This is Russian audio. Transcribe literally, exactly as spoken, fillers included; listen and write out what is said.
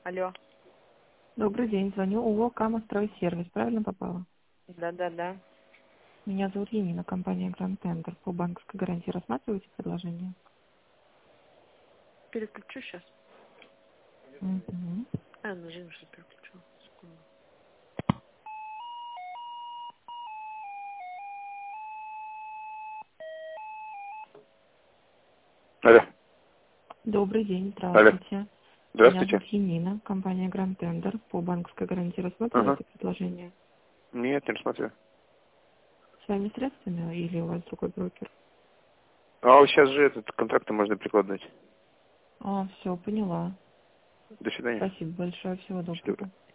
Алло. Добрый день, звоню ООО «Камастройсервис». Правильно попала? Да-да-да. Меня зовут Енина, компания Grand Tender. По банковской гарантии рассматриваете предложение? Переключу сейчас. Угу. А, ну, Жень, что переключу. Секунду. Алло. Добрый день, Алло. здравствуйте. Меня Здравствуйте. зовут Енина, компания Grand Tender. По банковской гарантии Ага. рассматриваете предложение? Нет, не рассматриваю. С вами средствами или у вас другой брокер? А вот сейчас же этот контракты можно прикладывать. А, все, поняла. До свидания. Спасибо большое, всего Всего доброго. доброго.